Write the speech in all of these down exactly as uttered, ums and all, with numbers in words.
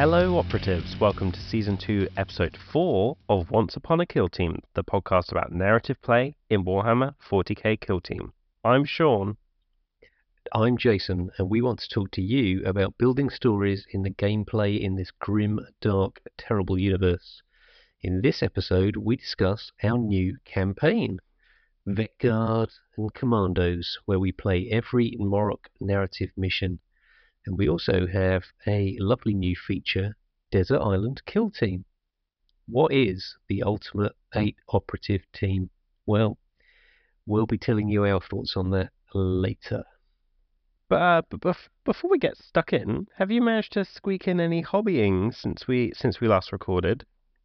Hello operatives, welcome to Season two, Episode four of Once Upon a Kill Team, the podcast about narrative play in Warhammer forty K Kill Team. I'm Sean. I'm Jason, and we want to talk to you about building stories in the gameplay in this grim, dark, terrible universe. In this episode, we discuss our new campaign, Vet Guard and Commandos, where we play every Morok narrative mission. And we also have a lovely new feature, Desert Island Kill Team. What is the Ultimate eight Operative Team? Well, we'll be telling you our thoughts on that later. But, uh, but bef- before we get stuck in, have you managed to squeak in any hobbying since we since we last recorded?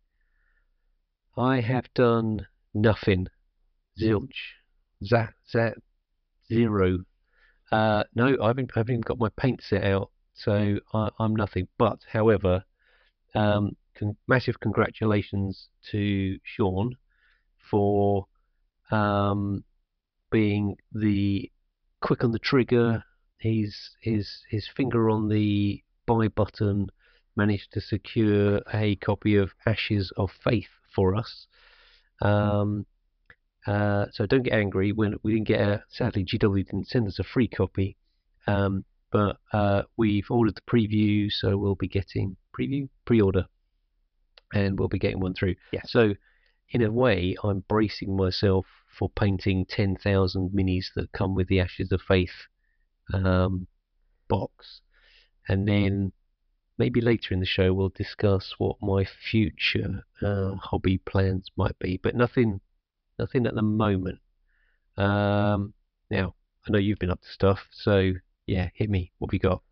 I have done nothing. Zilch. Zat, zat, zero. Uh, no, I haven't, I haven't even got my paint set out, so I, I'm nothing. But, however, um, con- massive congratulations to Sean for um, being the quick on the trigger. He's his his finger on the buy button managed to secure a copy of Ashes of Faith for us. Um, Uh, so don't get angry when we didn't get a. Sadly, G W didn't send us a free copy, um, but uh, we've ordered the preview, so we'll be getting preview pre-order, and we'll be getting one through. Yeah. So, in a way, I'm bracing myself for painting ten thousand minis that come with the Ashes of Faith um, box, and then maybe later in the show we'll discuss what my future uh, hobby plans might be, but nothing. Nothing at the moment. Um, now, I know you've been up to stuff, so yeah, hit me. What have you got?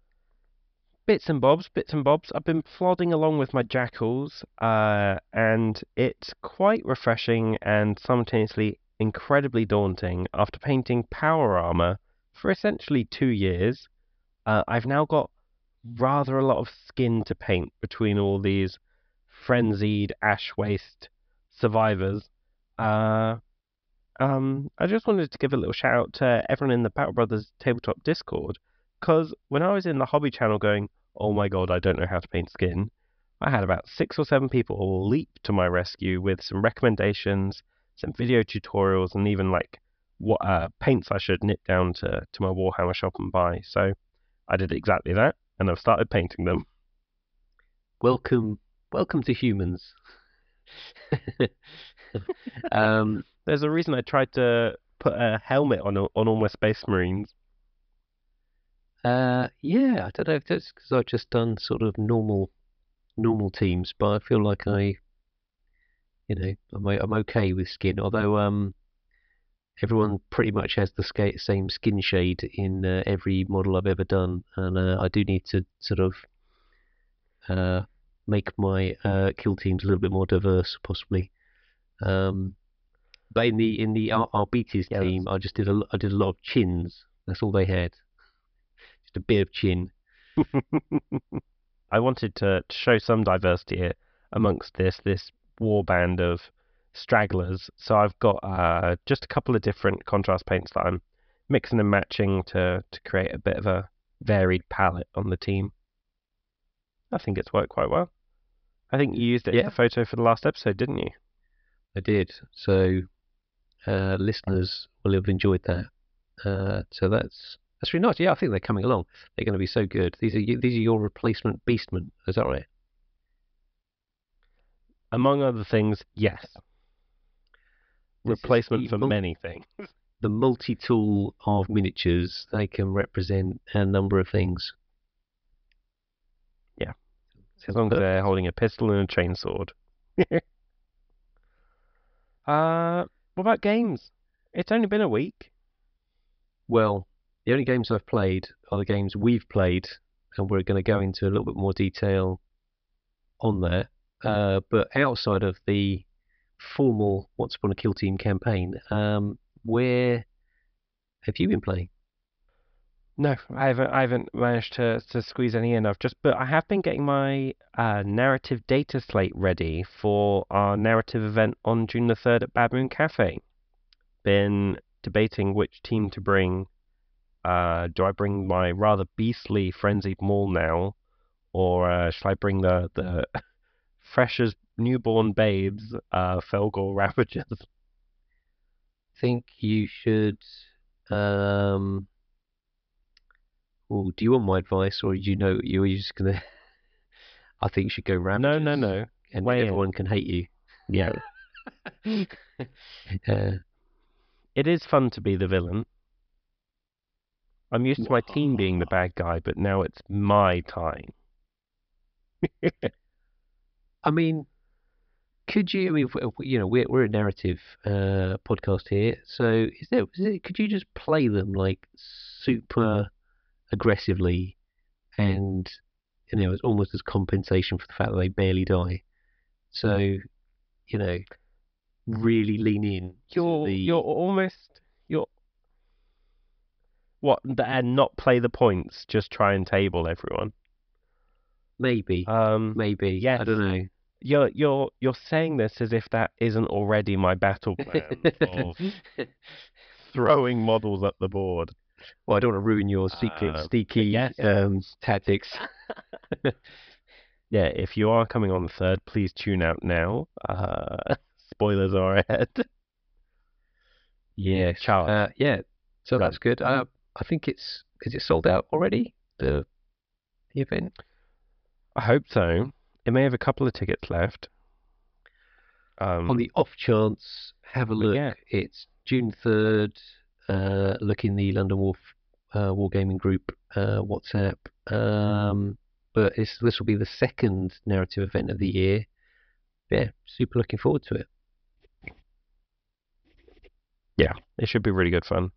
Bits and bobs, bits and bobs. I've been plodding along with my jackals, uh, and it's quite refreshing and simultaneously incredibly daunting. After painting power armor for essentially two years, uh, I've now got rather a lot of skin to paint between all these frenzied ash waste survivors. Uh, um, I just wanted to give a little shout out to everyone in the Battle Brothers Tabletop Discord, because when I was in the hobby channel going, oh my god, I don't know how to paint skin, I had about six or seven people leap to my rescue with some recommendations, some video tutorials, and even like what uh, paints I should nip down to, to my Warhammer shop and buy. So I did exactly that, and I've started painting them. Welcome, welcome to humans. um, There's a reason I tried to put a helmet on on all my Space Marines. Uh, yeah, I don't know if that's because I've just done sort of normal, normal teams, but I feel like I, you know, I'm I'm okay with skin. Although um, everyone pretty much has the ska- same skin shade in uh, every model I've ever done, and uh, I do need to sort of uh make my uh kill teams a little bit more diverse, possibly. Um. But in the in the Ar- Arbites Yeah, team, that's- I just did a I did a lot of chins. That's all they had, just a bit of chin. I wanted to, to show some diversity here amongst this this war band of stragglers. So I've got uh, just a couple of different contrast paints that I'm mixing and matching to to create a bit of a varied palette on the team. I think it's worked quite well. I think you used it Yeah. as the photo for the last episode, didn't you? I did. So uh, listeners will have enjoyed that. Uh, so that's that's really nice. Yeah, I think they're coming along. They're going to be so good. These are you- these are your replacement beastmen. Is that right? Among other things, yes. This Replacement is for the, many things. The multi-tool of miniatures. They can represent a number of things. Yeah. Sounds As long as perfect. they're holding a pistol and a chainsword. uh, what about games? It's only been a week. Well, the only games I've played are the games we've played, and we're going to go into a little bit more detail on that. Uh, but outside of the formal Once Upon a Kill Team campaign, um, where have you been playing? No, I haven't. I haven't managed to, to squeeze any in. I've just, but I have been getting my uh, narrative data slate ready for our narrative event on June the third at Bad Moon Cafe. Been debating which team to bring. Uh, do I bring my rather beastly frenzied maul now, or uh, shall I bring the the fresh as newborn babes, uh, Felgor Ravagers? Think you should. Um, oh, do you want my advice, or do you know you're just gonna? I think you should go No, no, Ravagers, no. and then Weigh in. everyone can hate you. Yeah. Uh, It is fun to be the villain. I'm used to my team being the bad guy, but now it's my time. I mean, could you? I mean, if- if- you know, we're we're a narrative uh, podcast here, so is there? Is it, could you just play them like super aggressively, and you know, it's almost as compensation for the fact that they barely die. So, you know, really lean in to You're the you're almost you're what th- and not play the points, just try and table everyone. maybe, Um, maybe. yes, I don't know. you're you're you're saying this as if that isn't already my battle plan of throwing models up the board. Well, I don't want to ruin your secret Uh, sneaky yes. um, tactics. Yeah, if you are coming on the third, please tune out now. Uh, spoilers are ahead. Yes. Charles. Uh, yeah. So Right. that's good. Uh, I think it's is it sold out already? The the event. I hope so. It may have a couple of tickets left. Um, On the off chance, have a but look. yeah. It's June third. Uh, look in the London Wolf uh, Wargaming Group uh, WhatsApp. Um, but this this will be the second narrative event of the year. Yeah, super looking forward to it. Yeah, it should be really good fun.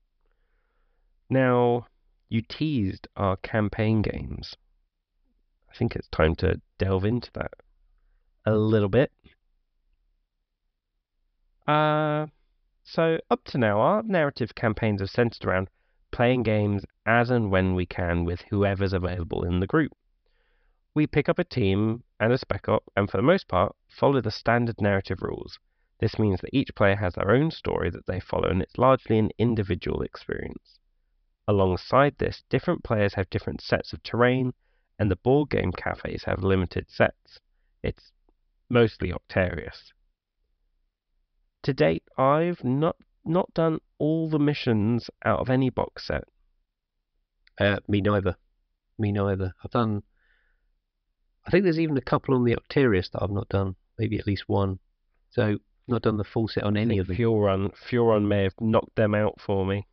Now, you teased our campaign games. I think it's time to delve into that a little bit. Uh, so up to now, our narrative campaigns have centered around playing games as and when we can with whoever's available in the group. We pick up a team and a spec op, and for the most part, follow the standard narrative rules. This means that each player has their own story that they follow, and it's largely an individual experience. Alongside this, different players have different sets of terrain, and the board game cafes have limited sets. It's mostly Octarius. To date, I've not not done all the missions out of any box set. Uh, me neither. Me neither. I've done. I think there's even a couple on the Octarius that I've not done. Maybe at least one. So not done the full set on I any think of them. Furon, Furon may have knocked them out for me.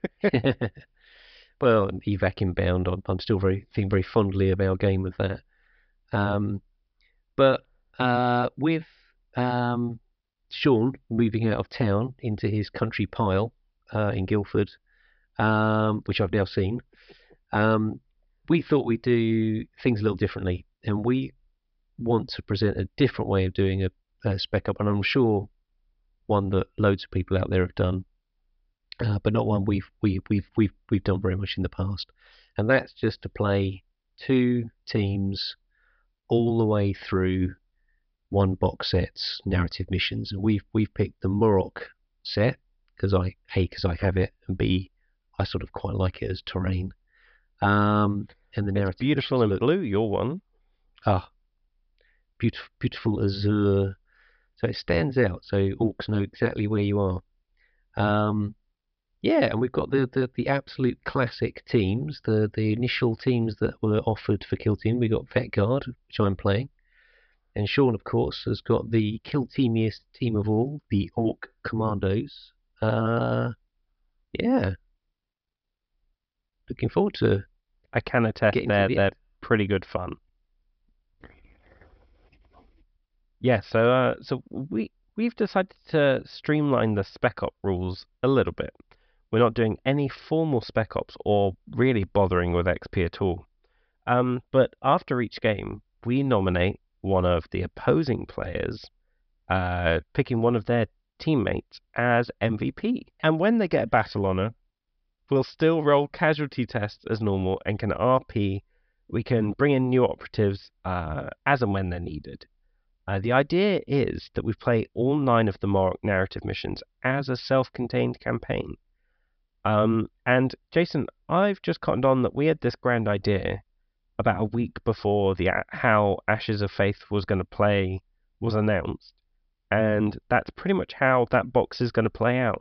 Well, evac inbound. I'm, I'm still very thinking very fondly of our game with that. Um, but uh, with um, Sean moving out of town into his country pile uh, in Guildford, um, which I've now seen, um, we thought we'd do things a little differently, and we want to present a different way of doing a, a spec up, and I'm sure one that loads of people out there have done, uh, but not one we've we, we've we've we've done very much in the past, and that's just to play two teams all the way through one box set's narrative missions, and we've we've picked the Morok set because I a because I have it, and b I sort of quite like it as terrain. Um, and the narrative It's beautiful in look, blue, your one. ah, beautiful, beautiful azure. So it stands out. So orcs know exactly where you are. Um, yeah, and we've got the, the, the absolute classic teams, the the initial teams that were offered for Kill Team. We got Vet Guard, which I'm playing, and Sean, of course, has got the Kill Teamiest team of all, the Orc Commandos. Uh, yeah, looking forward to. I can attest Getting to they're, the they're pretty good fun. Yeah, so uh, so we we've decided to streamline the spec op rules a little bit. We're not doing any formal spec ops or really bothering with X P at all. Um, but after each game, we nominate one of the opposing players, uh, picking one of their teammates as M V P. And when they get a battle honor, we'll still roll casualty tests as normal and can R P. We can bring in new operatives uh, as and when they're needed. Uh, the idea is that we play all nine of the Morok narrative missions as a self-contained campaign. Um, and Jason, I've just cottoned on that we had this grand idea about a week before the a- how Ashes of Faith was going to play was announced, and that's pretty much how that box is going to play out.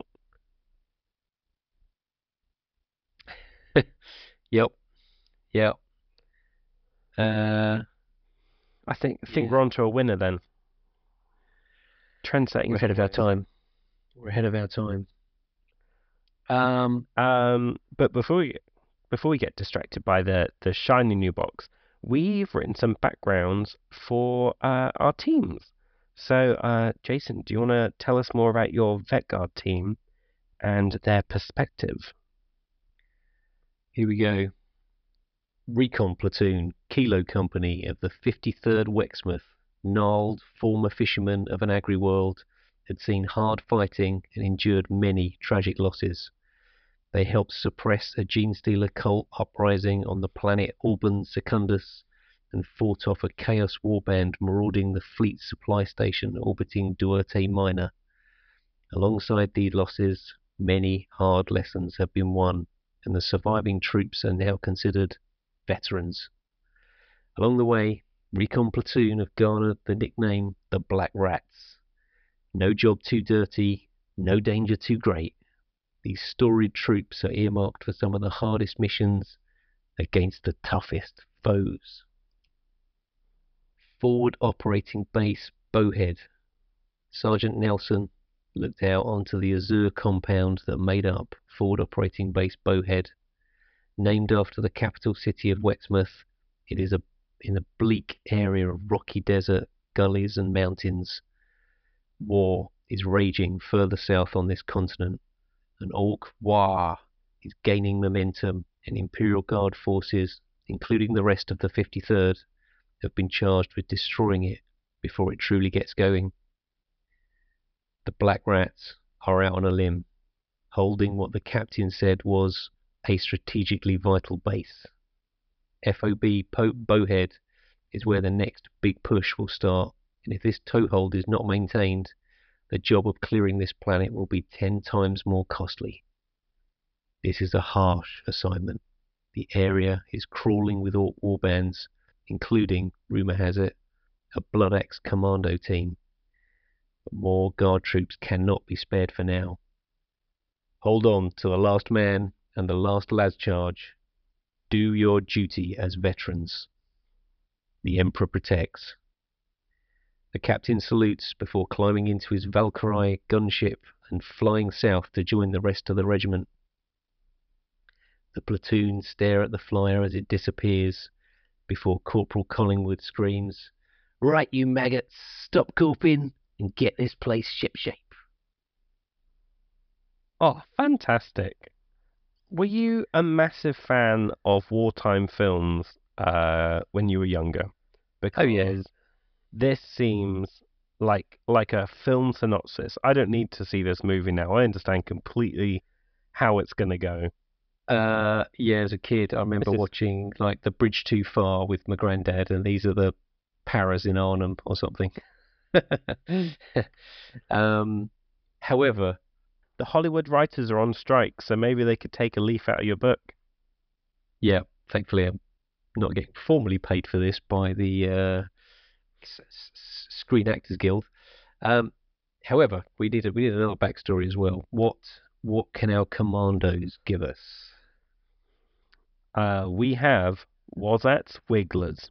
Yep. Yep. Uh, I think think yeah. we're on to a winner then. Trend-setting We're as ahead of our always. time. We're ahead of our time. Um, Um, but before we before we get distracted by the the shiny new box, we've written some backgrounds for uh, our teams. So, uh, Jason, do you want to tell us more about your VetGuard team and their perspective? Here we go. Recon Platoon, Kilo Company of the fifty-third Wexmouth, gnarled former fishermen of an agri-world, had seen hard fighting and endured many tragic losses. They helped suppress a gene-stealer cult uprising on the planet Alban Secundus and fought off a Chaos warband marauding the fleet supply station orbiting Duarte Minor. Alongside these losses, many hard lessons have been won, and the surviving troops are now considered veterans. Along the way, Recon Platoon have garnered the nickname the Black Rats. No job too dirty, no danger too great. These storied troops are earmarked for some of the hardest missions against the toughest foes. Forward Operating Base Bowhead. Sergeant Nelson looked out onto the azure compound that made up Forward Operating Base Bowhead. Named after the capital city of Wexmouth, it is a, in a bleak area of rocky desert, gullies and mountains. War is raging further south on this continent. An Orc War is gaining momentum, and Imperial Guard forces, including the rest of the fifty-third, have been charged with destroying it before it truly gets going. The Black Rats are out on a limb, holding what the captain said was a strategically vital base. F O B po- Bowhead is where the next big push will start, and if this toehold is not maintained, the job of clearing this planet will be ten times more costly. This is a harsh assignment. The area is crawling with Orc warbands, including, rumour has it, a Blood Axe commando team. But more guard troops cannot be spared for now. Hold on to the last man and the last las charge. Do your duty as veterans. The Emperor protects. The captain salutes before climbing into his Valkyrie gunship and flying south to join the rest of the regiment. The platoon stare at the flyer as it disappears before Corporal Collingwood screams, "Right, you maggots, stop gawping and get this place shipshape." Oh, fantastic! Were you a massive fan of wartime films uh, when you were younger? Oh yeah. Because this seems like like a film synopsis. I don't need to see this movie now. I understand completely how it's going to go. Uh, yeah, as a kid, I remember This is watching like The Bridge Too Far with my granddad, and these are the paras in Arnhem or something. um, however, the Hollywood writers are on strike, so maybe they could take a leaf out of your book. yeah, thankfully I'm not getting formally paid for this by the uh, S- S- Screen Actors Guild. Um, however, we need a, we need another backstory as well. What what can our commandos give us? Uh, we have Wasat's Wigglers.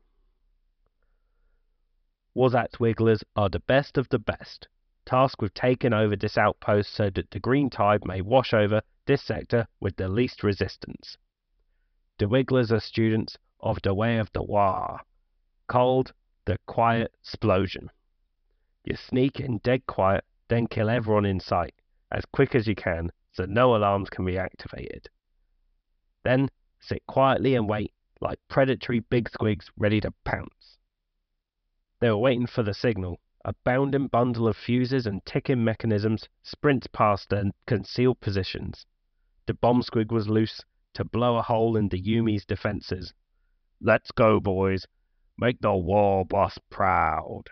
Wasat's Wigglers are the best of the best, tasked with taking over this outpost so that the green tide may wash over this sector with the least resistance. The Wigglers are students of the way of the war, called the Quiet Explosion. You sneak in dead quiet, then kill everyone in sight, as quick as you can, so no alarms can be activated. Then sit quietly and wait, like predatory big squigs ready to pounce. They were waiting for the signal. A bounding bundle of fuses and ticking mechanisms sprints past their concealed positions. The bomb squig was loose to blow a hole in the Yumi's defenses. Let's go, boys. Make the war boss proud.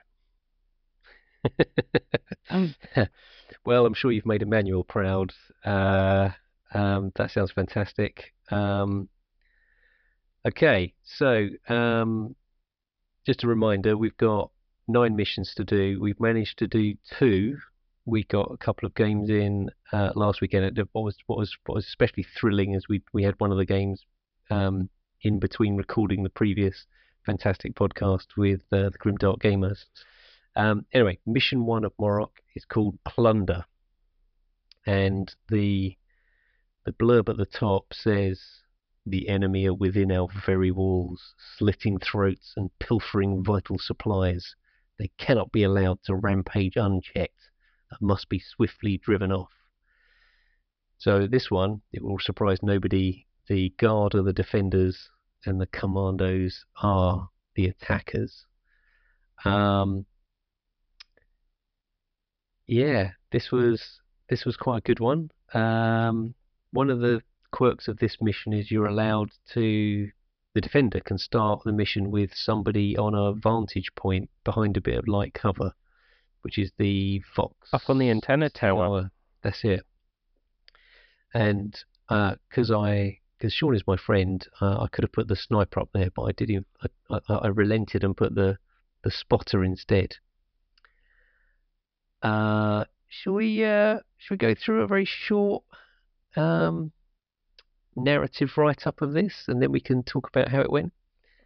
Well, I'm sure you've made Emmanuel proud. Uh, um, that sounds fantastic. Um, Okay, so um, just a reminder, we've got nine missions to do. We've managed to do two. We got a couple of games in uh, last weekend. What was what was what was especially thrilling is we we had one of the games um, in between recording the previous fantastic podcast with uh, the Grimdark Gamers. Um, anyway, mission one of Morok is called Plunder, and the the blurb at the top says, "The enemy are within our very walls, slitting throats and pilfering vital supplies. They cannot be allowed to rampage unchecked and must be swiftly driven off." So this one, it will surprise nobody. The guard are the defenders, and the commandos are the attackers. Um, yeah, this was this was quite a good one. Um, one of the quirks of this mission is you're allowed to, the defender can start the mission with somebody on a vantage point behind a bit of light cover, which is the Fox. Up on the antenna tower. tower. That's it. And because uh, I, because Sean is my friend, uh, I could have put the sniper up there, but I didn't. I, I, I relented and put the the spotter instead. Uh, shall we? Uh, shall we go through a very short um, narrative write-up of this, and then we can talk about how it went?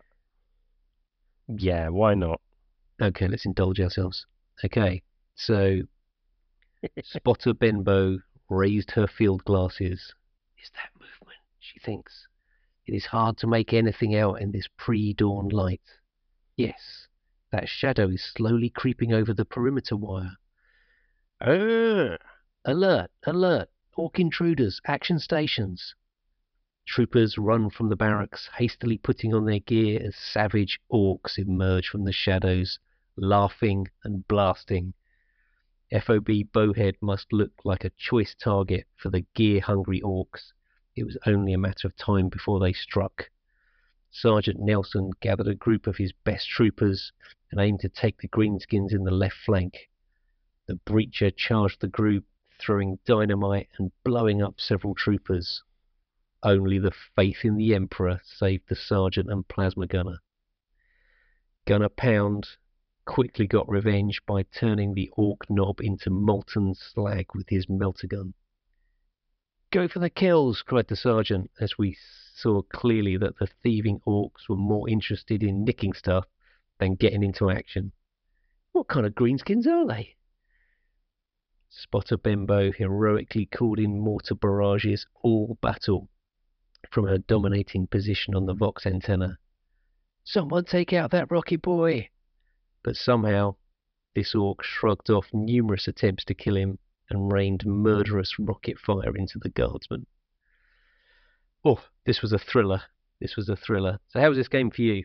Yeah, why not? Okay, let's indulge ourselves. Okay, so Spotter Benbow raised her field glasses. Is that movement? She thinks. It is hard to make anything out in this pre-dawn light. Yes, that shadow is slowly creeping over the perimeter wire. Uh. Alert, alert, orc intruders, action stations. Troopers run from the barracks, hastily putting on their gear as savage orcs emerge from the shadows, laughing and blasting. F O B Bowhead must look like a choice target for the gear-hungry orcs. It was only a matter of time before they struck. Sergeant Nelson gathered a group of his best troopers and aimed to take the greenskins in the left flank. The breacher charged the group, throwing dynamite and blowing up several troopers. Only the faith in the Emperor saved the sergeant and plasma gunner. Gunner Pound quickly got revenge by turning the orc knob into molten slag with his melter gun. "Go for the kills," cried the sergeant, as we saw clearly that the thieving orcs were more interested in nicking stuff than getting into action. "What kind of greenskins are they?" Spotter Benbow heroically called in mortar barrages all battle from her dominating position on the Vox antenna. "Someone take out that rocket boy!" But somehow this orc shrugged off numerous attempts to kill him and rained murderous rocket fire into the guardsmen. Oh, this was a thriller. This was a thriller. So how was this game for you?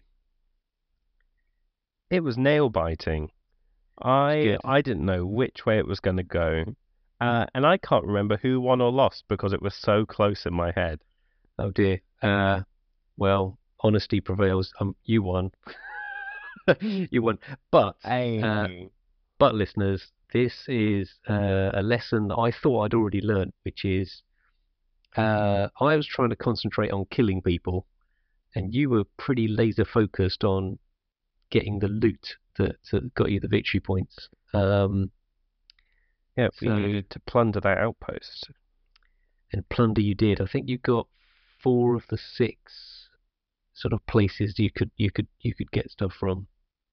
It was nail-biting. I I didn't know which way it was going to go. Uh, and I can't remember who won or lost because it was so close in my head. Oh dear. Uh, well, honesty prevails. Um, you won. You won. But, Hey. uh, but listeners, this is uh, a lesson that I thought I'd already learned, which is uh, I was trying to concentrate on killing people, and you were pretty laser focused on getting the loot that, that got you the victory points. Um, yeah, we so, needed to plunder that outpost. And plunder you did. I think you got four of the six sort of places you could you could you could get stuff from.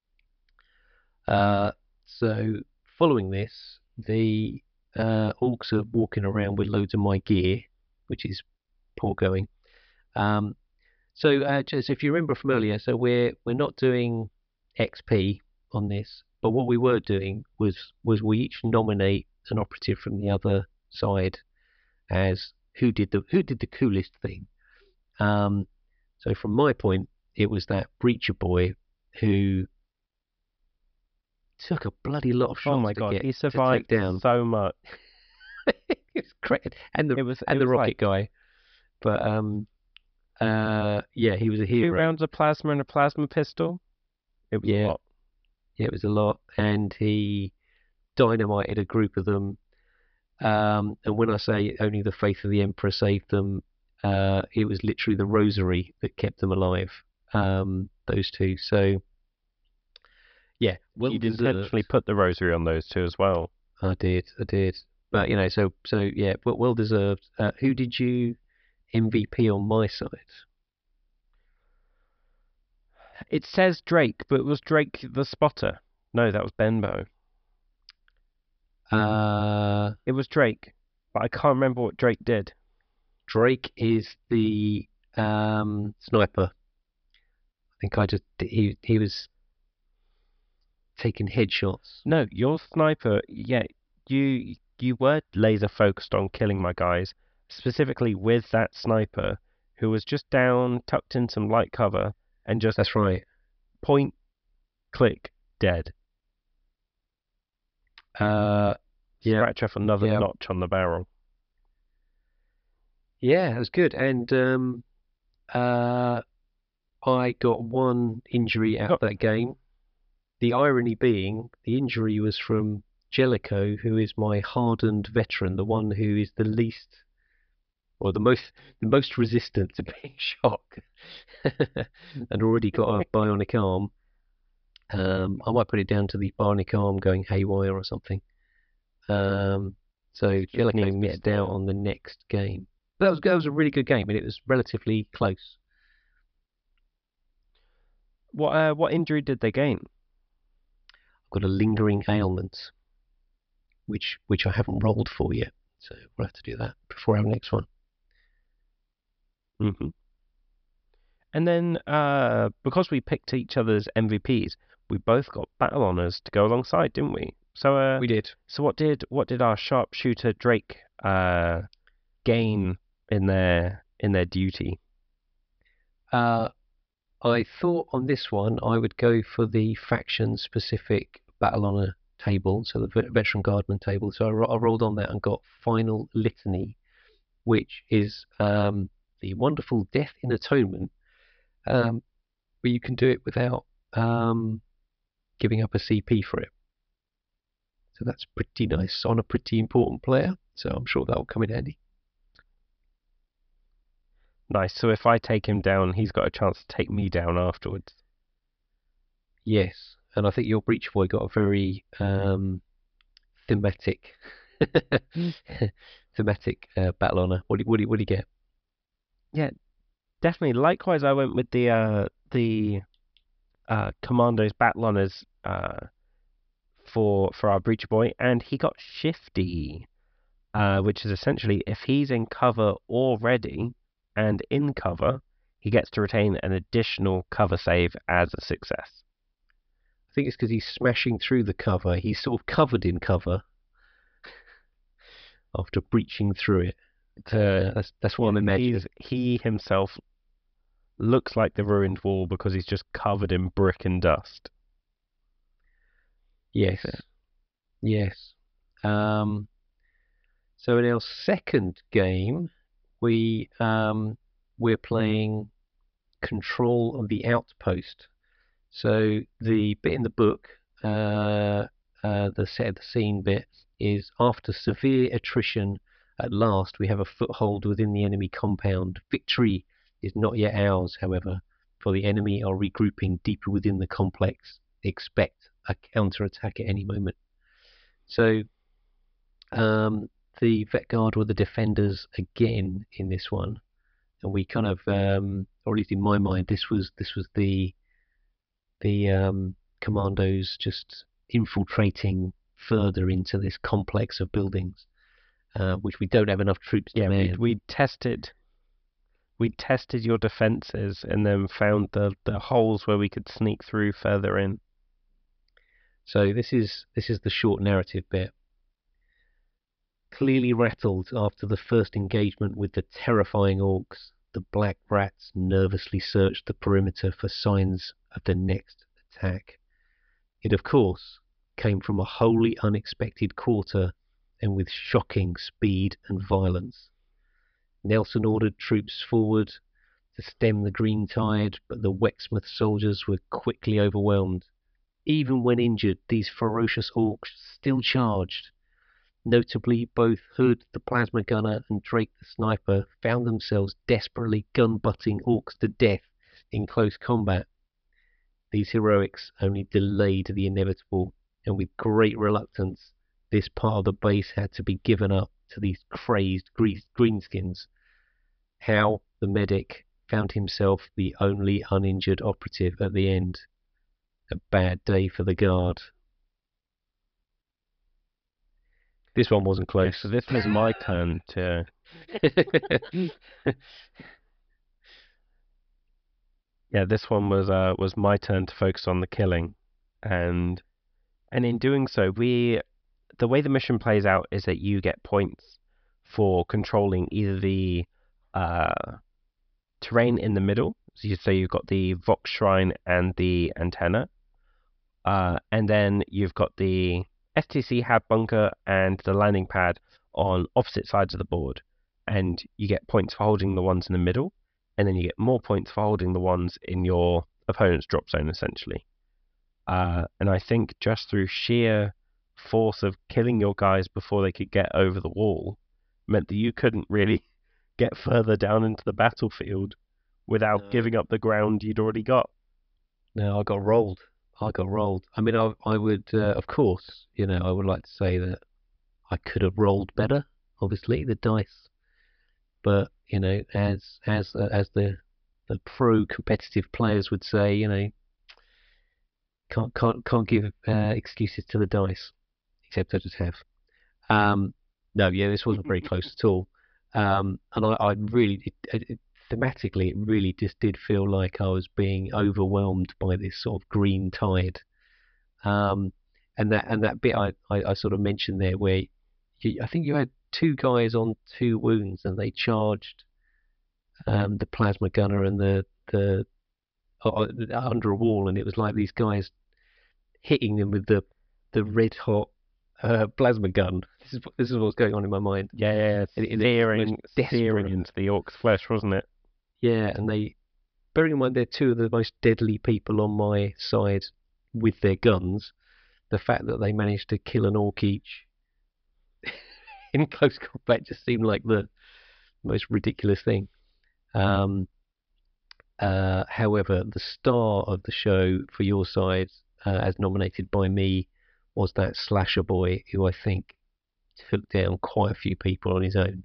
Uh, so following this, the uh, orcs are walking around with loads of my gear, which is poor going. Um, so uh, just if you remember from earlier, so we're we're not doing X P on this, but what we were doing was was we each nominate an operative from the other side as who did the who did the coolest thing. Um, so from my point, it was that breacher boy who took a bloody lot of shots. Oh my to god, get, he survived to take down. so much. It's great, and the it was, and it the was rocket like guy, but um, uh, yeah, he was a hero. Two rounds of plasma and a plasma pistol. It was yeah, a lot. Yeah, it was a lot, and he dynamited a group of them. Um, and when I say only the faith of the Emperor saved them, uh, it was literally the rosary that kept them alive. Um, those two. So yeah, well You'd deserved. intentionally put the rosary on those two as well. I did, I did. But you know, so so yeah, well, well deserved. Uh, who did you M V P on my side? It says Drake, but was Drake the spotter? No, that was Benbow. Uh, It was Drake, but I can't remember what Drake did. Drake is the um, sniper. I think I just he he was taking headshots. No, your sniper, yeah, you you were laser focused on killing my guys, specifically with that sniper who was just down, tucked in some light cover, and just That's right. point, click, dead. Uh, yeah, Scratch off another yeah, notch on the barrel. yeah, it was good. And um, uh, I got one injury out of Oh. that game. The irony being, the injury was from Jellicoe, who is my hardened veteran, the one who is the least, or the most, the most resistant to being shot, and already got a bionic arm. Um, I might put it down to the bionic arm going haywire or something. Um, so Jellicoe needs missed dead. out on the next game. That was that was a really good game, and it was relatively close. What uh, what injury did they gain? I've got a lingering ailment, which which I haven't rolled for yet. So we'll have to do that before our next one. Mm-hmm. And then, uh, because we picked each other's M V Ps, we both got battle honors to go alongside, didn't we? So, uh, We did. so what did what did our sharpshooter Drake uh gain in their in their duty? Uh, I thought on this one I would go for the faction-specific battle honor table, so the veteran guardman table. So I, ro I rolled on that and got final litany, which is um, the wonderful death in atonement, um, where you can do it without um, giving up a C P for it. So that's pretty nice on a pretty important player. So I'm sure that will come in handy. Nice. So if I take him down, he's got a chance to take me down afterwards. Yes, and I think your Breach Boy got a very um, thematic, thematic uh, battle honor. What do what do what do you get? Yeah, definitely. Likewise, I went with the uh the uh Commando's battle honors uh for for our Breacher Boy, and he got Shifty, uh, which is essentially if he's in cover already and in cover, he gets to retain an additional cover save as a success. I think it's because he's smashing through the cover. He's sort of covered in cover after breaching through it. Uh, that's that's what I'm imagining. He's, he himself looks like the ruined wall because he's just covered in brick and dust. Yes, yes. Um, so in our second game, we um, we're playing control of the outpost. So the bit in the book, uh, uh, the set of the scene bit, is after severe attrition, at last we have a foothold within the enemy compound. Victory is not yet ours, however, for the enemy are regrouping deeper within the complex. Expect a counter-attack at any moment. So um, the Vet Guard were the defenders again in this one, and we kind of, um, or at least in my mind, this was this was the the um, commandos just infiltrating further into this complex of buildings, uh, which we don't have enough troops to Yeah, man. we we tested we tested your defenses and then found the the holes where we could sneak through further in. So this is this is the short narrative bit. Clearly rattled after the first engagement with the terrifying orcs, the Black Rats nervously searched the perimeter for signs of the next attack. It, of course, came from a wholly unexpected quarter and with shocking speed and violence. Nelson ordered troops forward to stem the green tide, but the Wexmouth soldiers were quickly overwhelmed. Even when injured, these ferocious orcs still charged. Notably, both Hood, the plasma gunner, and Drake, the sniper, found themselves desperately gun-butting orcs to death in close combat. These heroics only delayed the inevitable, and with great reluctance, this part of the base had to be given up to these crazed greenskins. Hal, the medic, found himself the only uninjured operative at the end. A bad day for the guard. This one wasn't close. Yeah, so this was my turn to. Yeah, this one was uh was my turn to focus on the killing, and and in doing so, we the way the mission plays out is that you get points for controlling either the uh terrain in the middle. So you say you've got the Vox Shrine and the antenna, uh, and then you've got the S T C Hab bunker and the landing pad on opposite sides of the board, and you get points for holding the ones in the middle, and then you get more points for holding the ones in your opponent's drop zone, essentially. Uh, and I think just through sheer force of killing your guys before they could get over the wall meant that you couldn't really get further down into the battlefield without No. giving up the ground you'd already got. No, I got rolled. I got rolled. I mean, I, I would, uh, of course, you know, I would like to say that I could have rolled better. Obviously, the dice, but you know, as as uh, as the the pro competitive players would say, you know, can't can't can't give uh, excuses to the dice, except I just have. Um, no, yeah, this wasn't very close at all. Um, and I, I really, it, it, it, thematically, it really just did feel like I was being overwhelmed by this sort of green tide. Um, and that and that bit I, I, I sort of mentioned there, where you, I think you had two guys on two wounds, and they charged um, the plasma gunner and the the uh, under a wall, and it was like these guys hitting them with the the red hot uh, plasma gun. This is this is what's going on in my mind. Yeah, yeah, In- in the searing, most desperate- searing into the orc's flesh, wasn't it? Yeah, and they, bearing in mind they're two of the most deadly people on my side with their guns, the fact that they managed to kill an orc each in close combat just seemed like the most ridiculous thing. Um, uh, however, the star of the show for your side, uh, as nominated by me, was that slasher boy who I think took down quite a few people on his own.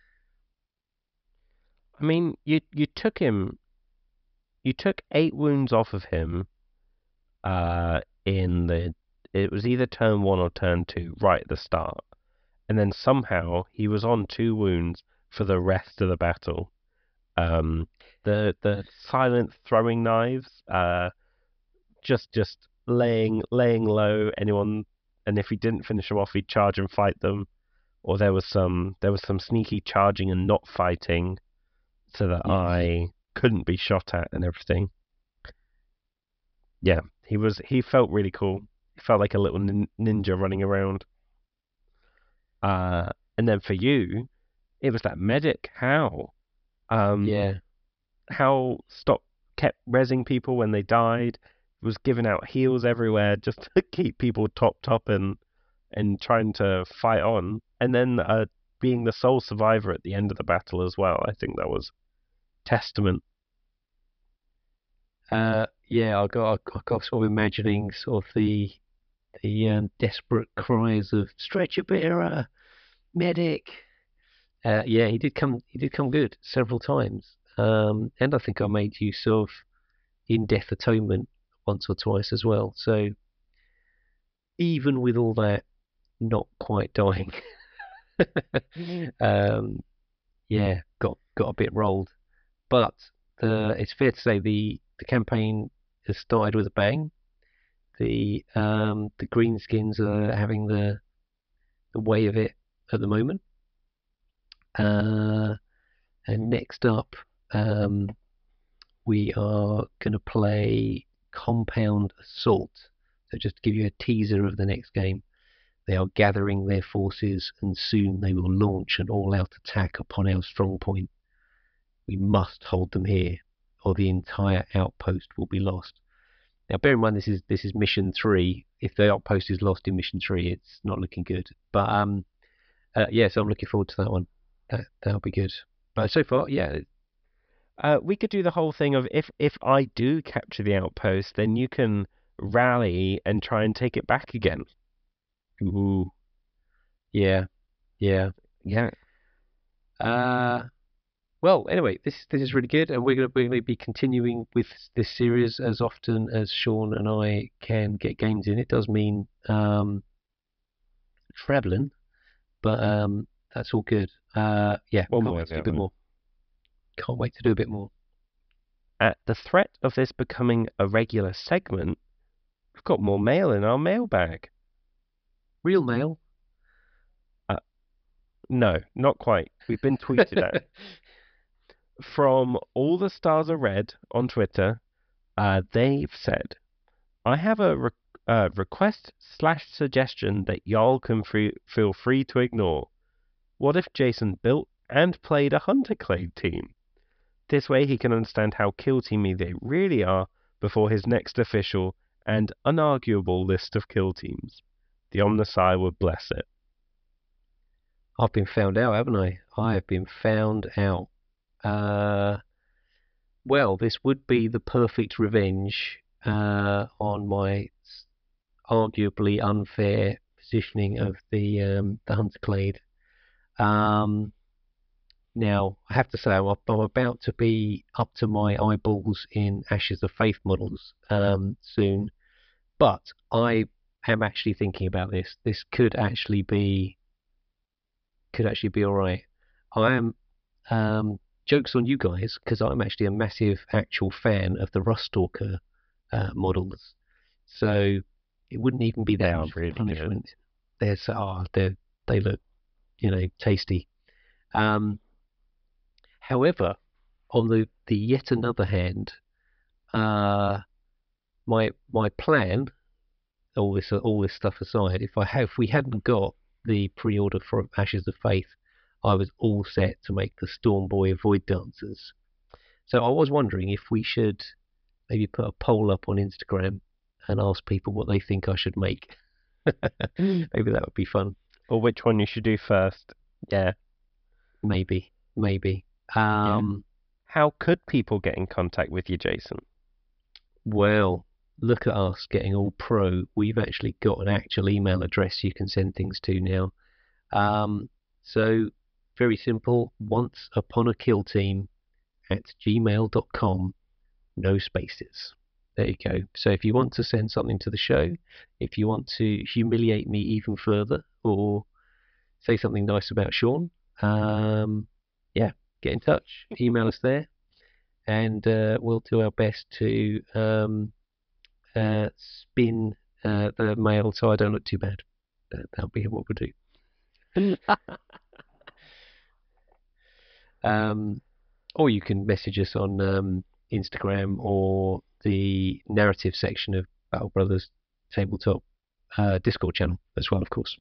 I mean, you you took him, you took eight wounds off of him, uh, in the it was either turn one or turn two, right at the start, and then somehow he was on two wounds for the rest of the battle. Um, the the silent throwing knives, uh, just just laying laying low anyone, and if he didn't finish them off, he'd charge and fight them. Or there was some there was some sneaky charging and not fighting, so that Yes. I couldn't be shot at and everything. Yeah, he was he felt really cool. He felt like a little nin- ninja running around. Uh, and then for you, it was that medic. How? Um, Yeah. how stop kept rezzing people when they died, was giving out heals everywhere just to keep people topped up and and trying to fight on, and then uh, being the sole survivor at the end of the battle as well. I think that was testament. Uh, yeah, I got I got sort of imagining sort of the the um, desperate cries of stretcher bearer, medic. Uh, yeah, he did come he did come good several times, um, and I think I made use of in-death atonement once or twice as well. So even with all that, not quite dying. um, yeah, got got a bit rolled, but the, it's fair to say the the campaign has started with a bang. The um, the greenskins are having the the way of it at the moment. Uh, and next up, um, we are going to play Compound Assault. So just to give you a teaser of the next game, they are gathering their forces, and soon they will launch an all-out attack upon our strong point. We must hold them here, or the entire outpost will be lost. Now, bear in mind this is this is mission three. If the outpost is lost in mission three, it's not looking good. But um, Uh, yeah, so I'm looking forward to that one. That that'll be good. But so far, yeah, Uh, we could do the whole thing of if if I do capture the outpost, then you can rally and try and take it back again. ooh, yeah, yeah. Yeah. Uh, well, anyway, this this is really good, and we're gonna we're gonna be continuing with this series as often as Sean and I can get games in. It does mean um, traveling, but um, that's all good. Uh, yeah, One can't more wait of to do a that bit one. more. Can't wait to do a bit more. At the threat of this becoming a regular segment, we've got more mail in our mailbag. Real mail. Uh, no, not quite. We've been tweeted at. From All the Stars Are Red on Twitter, uh, they've said, I have a re- uh, request slash suggestion that y'all can free- feel free to ignore. What if Jason built and played a Hunter Clade team? This way he can understand how kill teamy they really are before his next official and unarguable list of kill teams. The Omnissiah would bless it. I've been found out, haven't I? I have been found out. Uh, well, this would be the perfect revenge uh, on my arguably unfair positioning of the um, the Hunter Clade. Um, now, I have to say, I'm, I'm about to be up to my eyeballs in Ashes of Faith models um, soon, but I am actually thinking about this. This could actually be could actually be all right. I am um, jokes on you guys because I'm actually a massive actual fan of the Ruststalker uh, models, so it wouldn't even be They that are much of a really good. punishment. They're so oh, they they look you know tasty. Um, however, on the the yet another hand, uh, my my plan, all this all this stuff aside, if I have if we hadn't got the pre-order for Ashes of Faith, I was all set to make the Stormboy Void Dancers. So I was wondering if we should maybe put a poll up on Instagram and ask people what they think I should make. Maybe that would be fun. Or which one you should do first. Yeah. Maybe, maybe. Yeah. Um, How could people get in contact with you, Jason? well, look at us getting all pro. We've actually got an actual email address you can send things to now. Um, so very simple. Once upon a kill team at gmail dot com. No spaces. There you go. So if you want to send something to the show, if you want to humiliate me even further, or say something nice about Sean, um, yeah, get in touch. Email us there, and uh, we'll do our best to um, uh, spin uh, the mail so I don't look too bad. That, that'll be what we'll do. um, or you can message us on um, Instagram or the narrative section of Battle Brothers Tabletop uh, Discord channel as well, of course.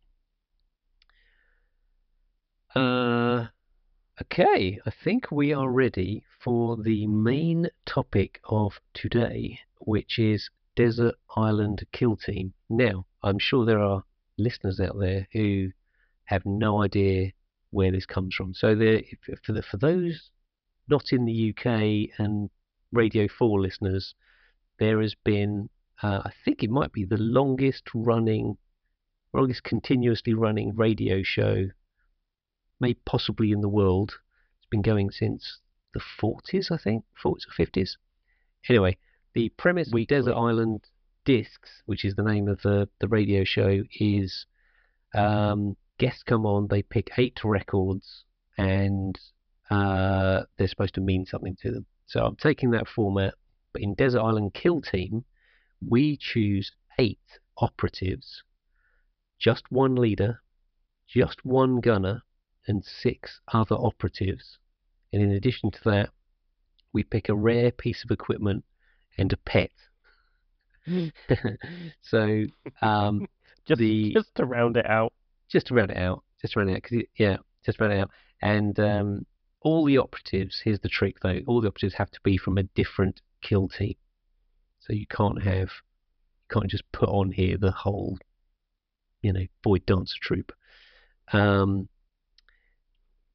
Uh, okay, I think we are ready for the main topic of today, which is Desert Island Kill Team. Now, I'm sure there are listeners out there who have no idea where this comes from. So, there, for, the, for those not in the U K and Radio four listeners, there has been, uh, I think it might be the longest running, longest continuously running radio show, maybe possibly in the world. It's been going since the forties, I think, forties or fifties. Anyway, the premise of Desert Island Discs, which is the name of the, the radio show, is um, guests come on, they pick eight records, and uh, they're supposed to mean something to them. So I'm taking that format, but in Desert Island Kill Team, we choose eight operatives, just one leader, just one gunner, and six other operatives. And in addition to that, we pick a rare piece of equipment and a pet. so um, just, the just to round it out. Just to round it out. Just to round it out. Cause it, yeah, just to round it out. And um, all the operatives, here's the trick though, all the operatives have to be from a different kill team. So you can't have, you can't just put on here the whole, you know, Void Dancer troop. Um,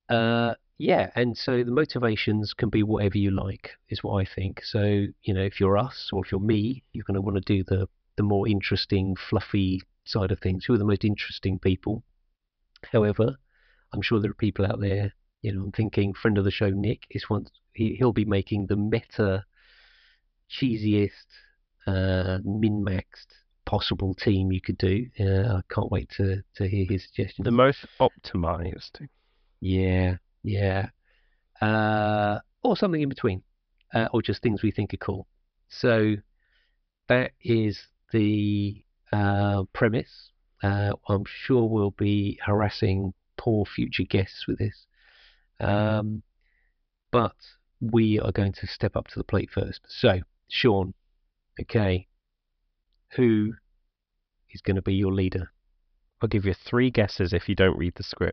Uh, yeah, and so the motivations can be whatever you like, is what I think. So, you know, if you're us or if you're me, you're going to want to do the the more interesting, fluffy side of things. Who are the most interesting people? However, I'm sure there are people out there, you know, I'm thinking friend of the show, Nick, is one, he, he'll be making the meta, cheesiest, uh, min-maxed possible team you could do. Uh, I can't wait to, to hear his The suggestions. most optimized. Yeah, yeah. Uh, or something in between, uh, or just things we think are cool. So that is the uh, premise. Uh, I'm sure we'll be harassing poor future guests with this. Um, but we are going to step up to the plate first. So, Sean, okay, who is going to be your leader? I'll give you three guesses if you don't read the script.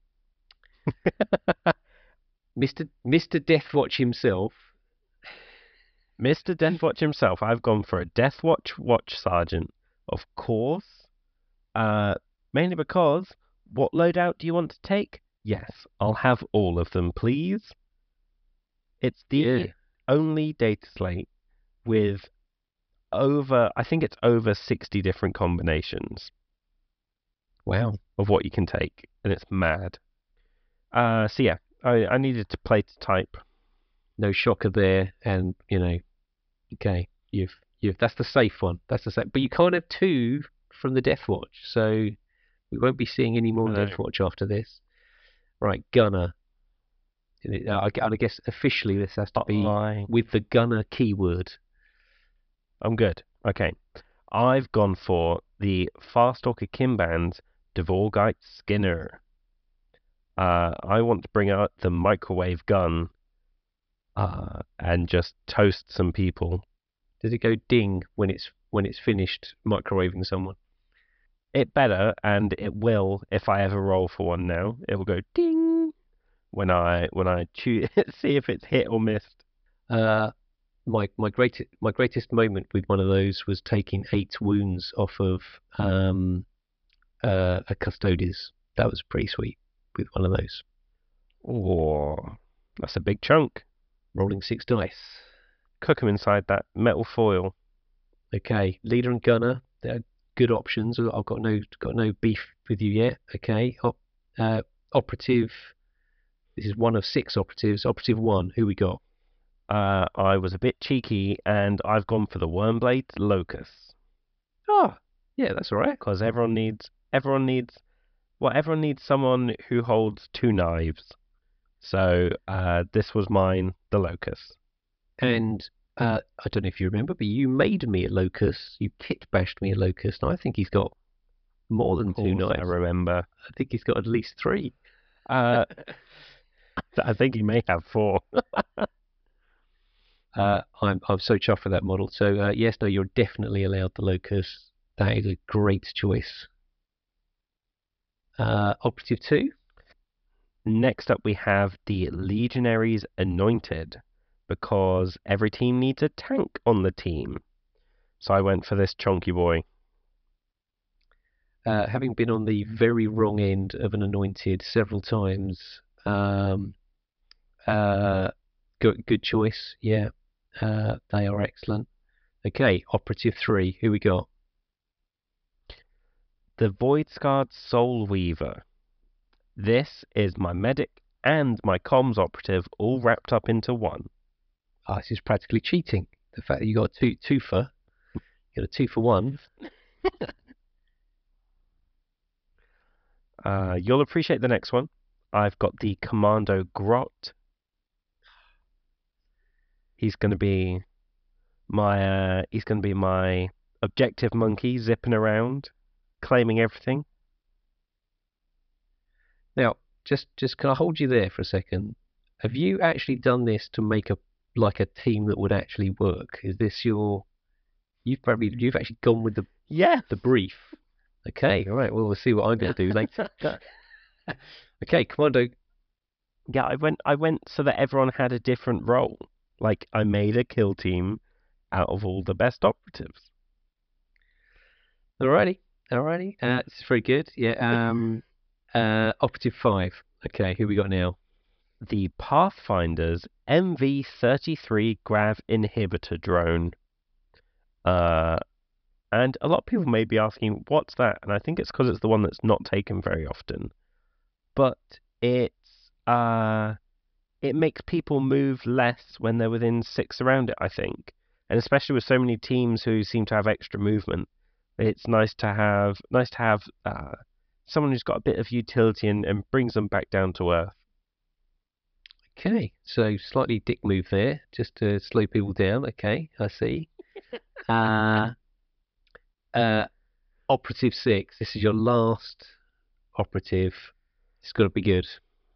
Mister Mister Deathwatch himself. Mister Deathwatch himself. I've gone for a Deathwatch Watch Sergeant, of course. Uh, mainly because, what loadout do you want to take? Yes, I'll have all of them, please. It's the Yeah. only data slate with over, I think it's over sixty different combinations Wow. of what you can take, and it's mad. Uh, so yeah, I, I needed to play to type. No shocker there, and you know, okay, you've you've that's the safe one. That's the safe. But you can't have two from the Deathwatch, so we won't be seeing any more I know. Deathwatch after this. Right, Gunner. Uh, I, I guess officially this has to be I, with the Gunner keyword. I'm good. Okay. I've gone for the Farstalker Kimband's Dvorgite Skinner. Uh, I want to bring out the microwave gun uh, and just toast some people. Does it go ding when it's when it's finished microwaving someone? It better, and it will if I ever roll for one now. It will go ding when I when I choose see if it's hit or missed. Uh, my my greatest my greatest moment with one of those was taking eight wounds off of um, uh, a Custodes. That was pretty sweet with one of those. Oh, that's a big chunk. Rolling six dice. Cook 'em inside that metal foil. Okay, leader and gunner. They're good options. I've got no got no beef with you yet. Okay, Op, uh, operative. This is one of six operatives. Operative one. Who we got? Uh, I was a bit cheeky, and I've gone for the Wormblade Locust. Oh, yeah, that's all right. Because everyone needs everyone needs well everyone needs someone who holds two knives. So uh, this was mine, the Locust. And uh, I don't know if you remember, but you made me a locust. You kit bashed me a locust. And I think he's got more than two Course, I knives. remember. I think he's got at least three. Uh, I think he may have four. Uh, I'm I'm so chuffed with that model. So uh, yes, no, you're definitely allowed the locust. That is a great choice. Uh, operative two. Next up, we have the Legionaries Anointed, because every team needs a tank on the team. So I went for this chunky boy. Uh, having been on the very wrong end of an anointed several times, um, uh, good good choice. Yeah, uh, they are excellent. Okay, operative three. Who we got? The Void Scarred Soul Weaver. This is my medic and my comms operative all wrapped up into one. Ah, this is practically cheating. The fact that you got a two two for, you got a two for one. Uh, you'll appreciate the next one. I've got the Commando Grot. He's going to be my uh, he's going to be my objective monkey zipping around, claiming everything. Now, just just can I hold you there for a second? Have you actually done this to make a like a team that would actually work? Is this your you've probably you've actually gone with the Yeah. the brief? Okay, all right. Well, we'll see what I'm going to do later. Okay, Commando. Yeah, I went I went so that everyone had a different role. Like I made a kill team out of all the best operatives. Alrighty, alrighty. Uh, it's very good. Yeah. Um. Uh. Operative five. Okay. Who we got now? the Pathfinder's M V thirty-three Grav Inhibitor drone. Uh, and a lot of people may be asking, what's that? And I think it's because it's the one that's not taken very often. But it's uh, it makes people move less when they're within six around it, I think. And especially with so many teams who seem to have extra movement, it's nice to have nice to have uh, someone who's got a bit of utility and, and brings them back down to earth. Okay, so slightly dick move there, just to slow people down. Okay, I see. uh, uh, Operative six. This is your last operative. It's got to be good.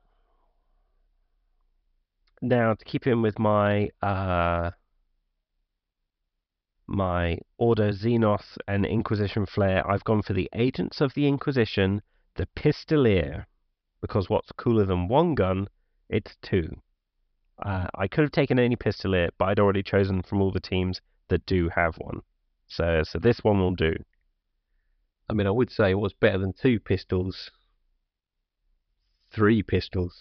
Now, to keep in with my uh, my Order Xenos and Inquisition flair, I've gone for the Agents of the Inquisition, the Pistolier, because what's cooler than one gun? It's two. Uh, I could have taken any Pistolier, but I'd already chosen from all the teams that do have one. So, so this one will do. I mean, I would say it was better than two pistols. Three pistols.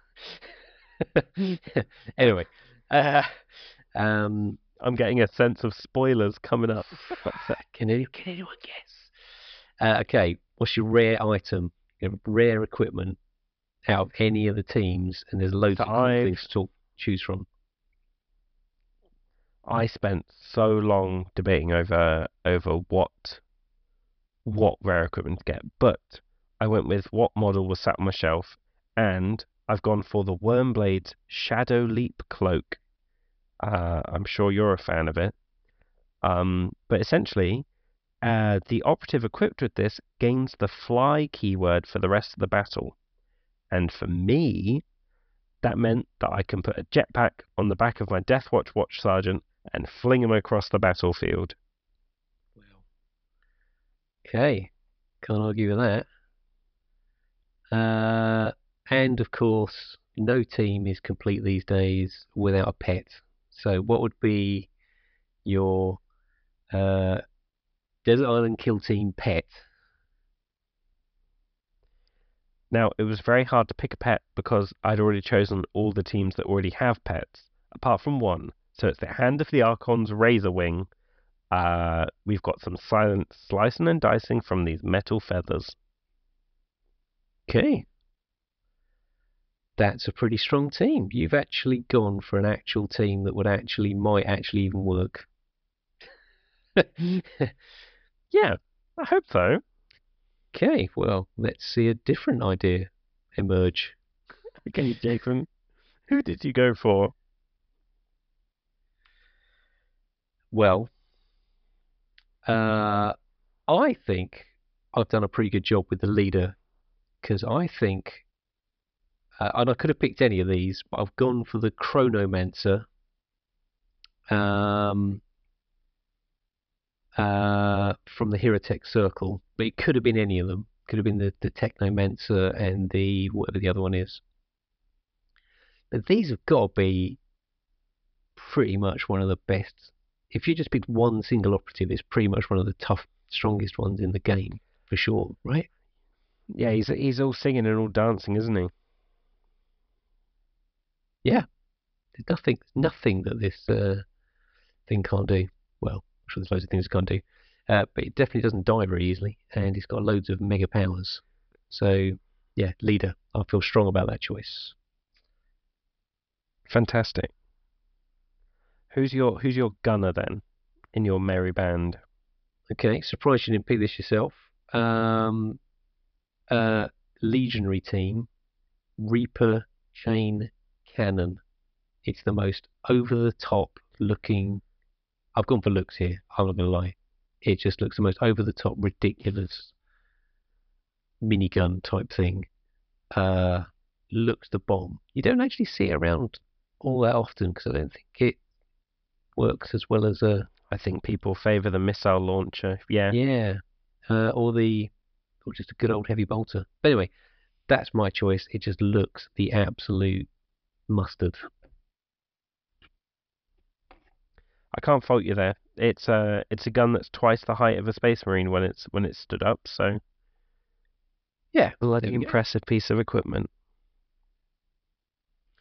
Anyway, uh, um, I'm getting a sense of spoilers coming up. can, any, can anyone guess? Uh, okay, what's your rare item? Your rare equipment out of any of the teams, and there's loads So of cool I've- things to choose from. I spent so long debating over over what what rare equipment to get, but I went with what model was sat on my shelf, and I've gone for the Wormblade's Shadow Leap Cloak. Uh, I'm sure you're a fan of it. Um, but essentially, uh, the operative equipped with this gains the fly keyword for the rest of the battle. And for me, that meant that I can put a jetpack on the back of my Deathwatch Watch Sergeant and fling him across the battlefield. Well, okay, can't argue with that. Uh, and of course, no team is complete these days without a pet. So, what would be your uh, Desert Island Kill Team pet? Now, it was very hard to pick a pet because I'd already chosen all the teams that already have pets, apart from one. So it's the Hand of the Archon's Razor Wing. Uh, we've got some silent slicing and dicing from these metal feathers. Okay. That's a pretty strong team. You've actually gone for an actual team that would actually, might actually even work. Yeah, I hope so. Okay, well, let's see a different idea emerge. Okay, Jason, who did you go for? Well, uh, I think I've done a pretty good job with the leader, because I think, uh, and I could have picked any of these, but I've gone for the Chronomancer. Um, uh, from the Herotech Circle, but it could have been any of them. Could have been the, the Technomancer and the whatever the other one is. But these have got to be pretty much one of the best. If you just picked one single operative, it's pretty much one of the tough, strongest ones in the game, for sure, right? Yeah, he's he's all singing and all dancing, isn't he? Yeah. There's nothing, nothing that this uh, thing can't do. Well, I'm sure there's loads of things it can't do. Uh, but it definitely doesn't die very easily, and it's got loads of mega powers. So, yeah, leader. I feel strong about that choice. Fantastic. Who's your who's your gunner then in your merry band? Okay, surprised you didn't pick this yourself. Um, uh, Legionary team, Reaper Chain Cannon. It's the most over-the-top looking. I've gone for looks here. I'm not gonna lie. It just looks the most over-the-top, ridiculous minigun type thing. Uh, looks the bomb. You don't actually see it around all that often because I don't think it works as well as a. I think people favour the missile launcher. Yeah. Yeah, uh, or the, or just a good old heavy bolter. But anyway, that's my choice. It just looks the absolute mustard. I can't fault you there. It's a it's a gun that's twice the height of a Space Marine when it's when it's stood up. So Yeah, bloody there we go. impressive piece of equipment.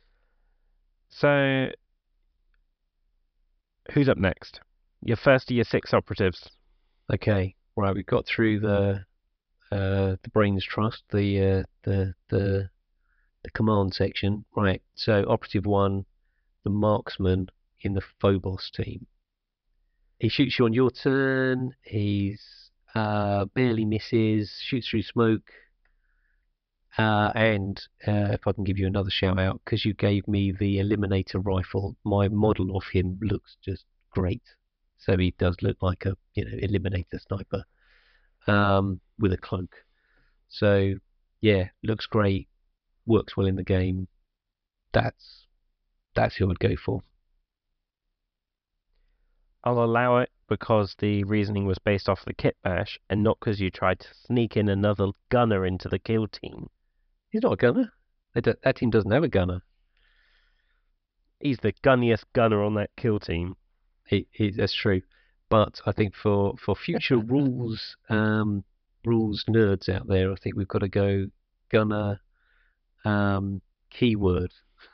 So, who's up next? Your first of your six operatives. Okay, right, we've got through the uh, the brains trust, the uh, the the the command section. Right, so operative one, the marksman in the Phobos team. He shoots you on your turn. He's uh, barely misses, shoots through smoke. Uh, and uh, if I can give you another shout out, because you gave me the Eliminator rifle, my model of him looks just great. So he does look like a you know Eliminator sniper um, with a cloak. So yeah, looks great, works well in the game. That's that's who I'd go for. I'll allow it because the reasoning was based off the kit bash and not because you tried to sneak in another gunner into the kill team. He's not a gunner. That, that team doesn't have a gunner. He's the gunniest gunner on that kill team. He, he, that's true. But I think for, for future rules um, rules nerds out there, I think we've got to go gunner um, keyword.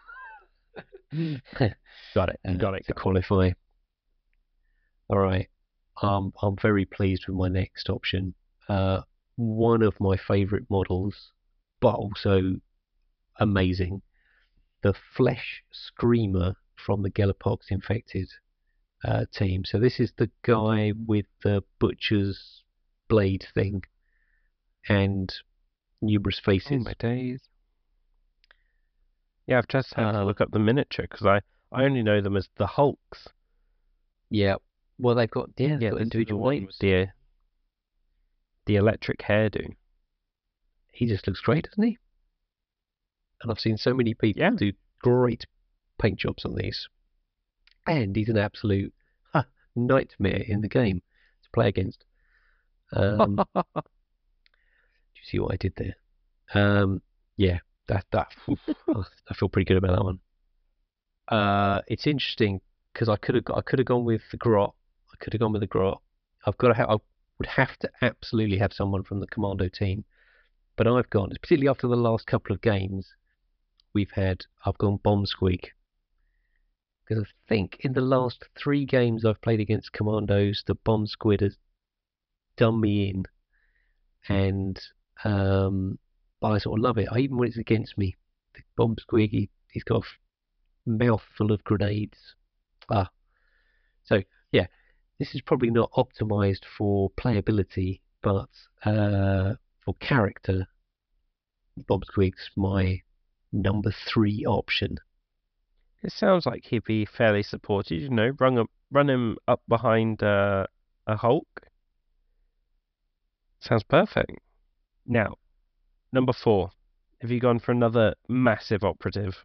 Got it. Uh, Got it. to Got qualify. All right. Um, I'm very pleased with my next option. Uh, one of my favourite models, but also amazing. The Flesh Screamer from the Gellerpox Infected uh, team. So this is the guy with the butcher's blade thing and numerous Oh faces. my days. Yeah, I've just had to Uh, look up the miniature because I, I only know them as the Hulks. yeah. Well, they've got yeah, they've Yeah, got this is the individual one names. with the the electric hairdo. He just looks great, doesn't he? And I've seen so many people Yeah. do great paint jobs on these. And he's an absolute huh, nightmare in the game to play against. Um, do you see what I did there? Um, yeah, that that oof, I feel pretty good about that one. Uh, it's interesting because I could have I could have gone with the Grot. I could have gone with the Grot. I've got to have I would have to absolutely have someone from the Commando team, but I've gone particularly after the last couple of games we've had. I've gone Bomb Squeak because I think in the last three games I've played against Commandos, the Bomb Squid has done me in, and um, I sort of love it. I, even when it's against me, the Bomb Squid he, he's got a mouth full of grenades. Ah, so yeah, this is probably not optimized for playability, but uh, for character, Bob Squig's my number three option. It sounds like he'd be fairly supported, you know, run, up, run him up behind uh, a Hulk. Sounds perfect. Now, number four. Have you gone for another massive operative?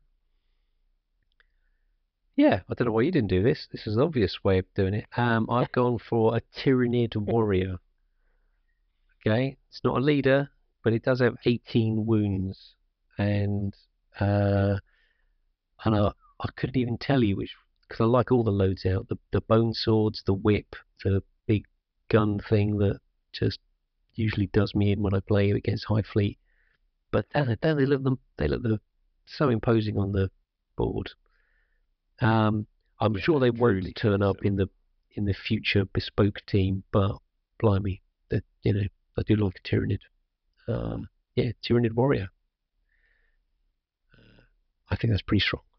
Yeah, I don't know why you didn't do this. This is an obvious way of doing it. Um, I've gone for a Tyranid warrior. Okay, it's not a leader, but it does have eighteen wounds, and uh, and I, I couldn't even tell you which because I like all the loads out. The the bone swords, the whip, the big gun thing that just usually does me in when I play against High Fleet. But then, then they look them they look the, so imposing on the board. Um, I'm Yeah, sure they won't truly turn up awesome. in the in the future bespoke team, but blimey, that you know I do like a Tyranid. Um, yeah, Tyranid warrior. Uh, I think that's pretty strong.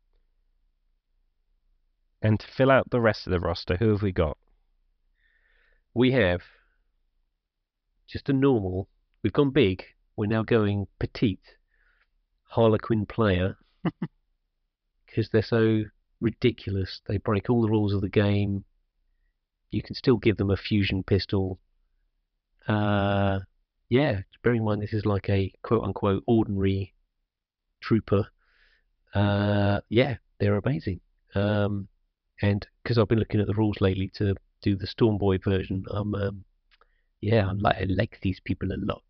And to fill out the rest of the roster, who have we got? We have just a normal. We've gone big. We're now going petite Harlequin player because they're so ridiculous. They break all the rules of the game. You can still give them a fusion pistol. Uh, yeah, bearing in mind this is like a quote unquote ordinary trooper. Uh, yeah, they're amazing. Um, and because I've been looking at the rules lately to do the Stormboy version, I'm um, yeah, I like, I like these people a lot.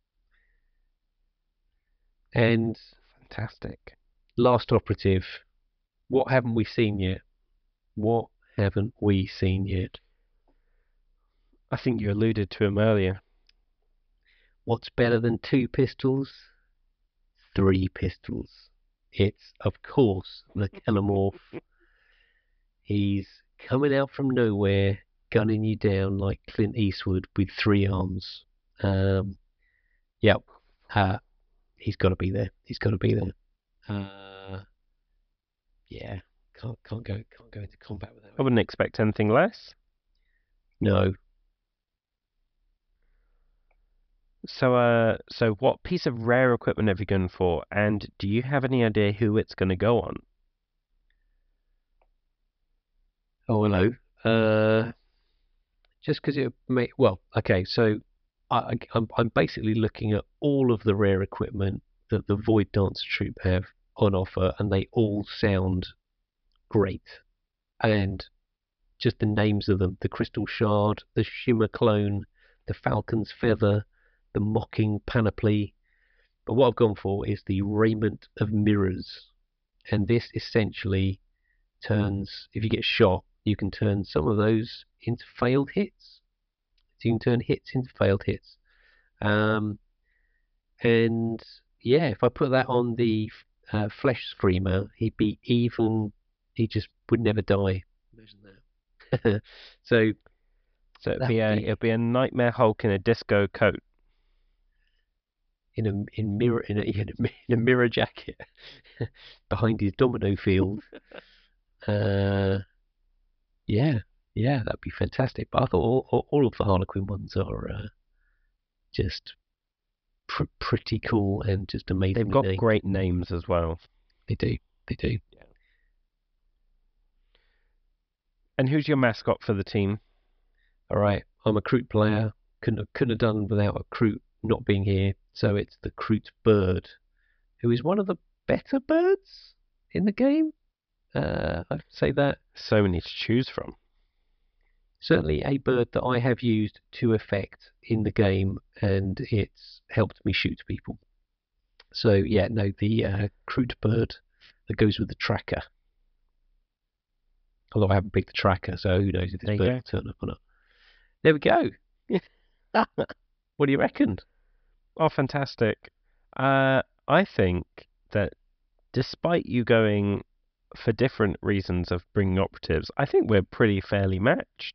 And Fantastic. last operative, what haven't we seen yet? What haven't we seen yet? I think you alluded to him earlier. What's better than two pistols? Three pistols. It's, of course, the Kellamorph. He's coming out from nowhere, gunning you down like Clint Eastwood with three arms. Um, yep. Uh, he's got to be there. He's got to be there. Uh, yeah. Can't can't go can't go into combat without I him. wouldn't expect anything less. No. So, uh, so what piece of rare equipment have you gone for, and do you have any idea who it's going to go on? Oh, hello. Uh, just because it may well, okay. So, I, I I'm I'm basically looking at all of the rare equipment that the Void Dancer Troupe have on offer, and they all sound great. And just the names of them: the Crystal Shard, the Shimmer Clone, the Falcon's Feather, the Mocking Panoply. But what I've gone for is the Raiment of Mirrors, and this essentially turns, if you get shot, you can turn some of those into failed hits. So you can turn hits into failed hits. Um, and yeah, if I put that on the uh, Flesh Screamer, he'd be even. He just would never die. Imagine that. so, So it'd that be would a be it'd be a Nightmare Hulk in a disco coat. in a in mirror in a, in a, in a mirror jacket behind his domino field. Uh, yeah, yeah, that'd be fantastic. But I thought all, all, all of the Harlequin ones are uh, just pr- pretty cool and just amazing. They've got named. great names as well. They do, they do. Yeah. And who's your mascot for the team? All right, I'm a Kroot player. Couldn't have, couldn't have done without a Kroot not being here. So it's the Kroot Bird, who is one of the better birds in the game. Uh, I'd say that. So many to choose from. Certainly a bird that I have used to effect in the game, and it's helped me shoot people. So yeah, no, the uh, Kroot Bird that goes with the tracker. Although I haven't picked the tracker, so who knows if this There you bird go. will turn up or not. There we go. What do you reckon? Oh, fantastic. Uh, I think that despite you going for different reasons of bringing operatives, I think we're pretty fairly matched.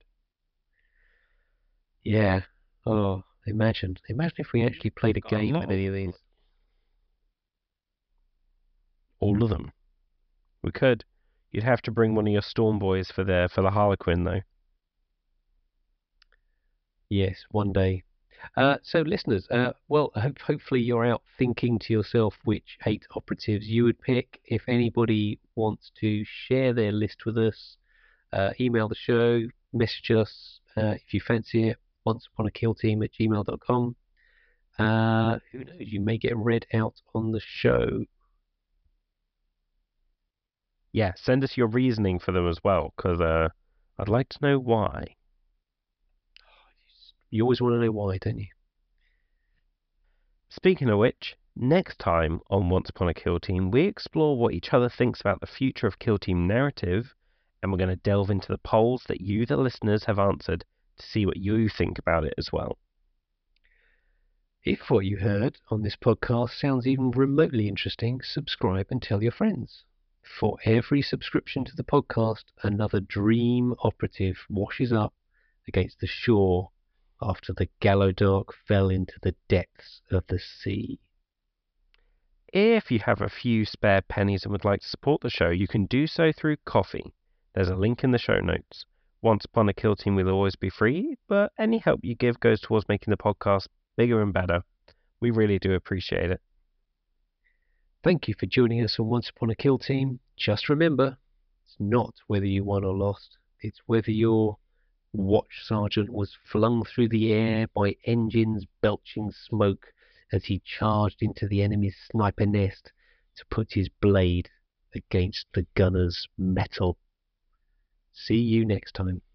Yeah. Oh, imagine. Imagine if we actually played a Got a game lot with any of these. All of them. We could. You'd have to bring one of your Storm Boys for the for the Harlequin though. Yes, one day. Uh, so, listeners, uh, well, hope, hopefully you're out thinking to yourself which eight operatives you would pick. If anybody wants to share their list with us, uh, email the show, message us uh, if you fancy it, once upon a kill team at gmail dot com. Uh, who knows, you may get read out on the show. Yeah, send us your reasoning for them as well, because uh, I'd like to know why. You always want to know why, don't you? Speaking of which, next time on Once Upon a Kill Team, we explore what each other thinks about the future of Kill Team narrative, and we're going to delve into the polls that you, the listeners, have answered to see what you think about it as well. If what you heard on this podcast sounds even remotely interesting, subscribe and tell your friends. For every subscription to the podcast, another dream operative washes up against the shore after the Gallowdark fell into the depths of the sea. If you have a few spare pennies and would like to support the show, you can do so through Ko-fi. There's a link in the show notes. Once Upon a Kill Team will always be free, but any help you give goes towards making the podcast bigger and better. We really do appreciate it. Thank you for joining us on Once Upon a Kill Team. Just remember, it's not whether you won or lost, it's whether your watch sergeant was flung through the air by engines belching smoke as he charged into the enemy's sniper nest to put his blade against the gunner's metal. See you next time.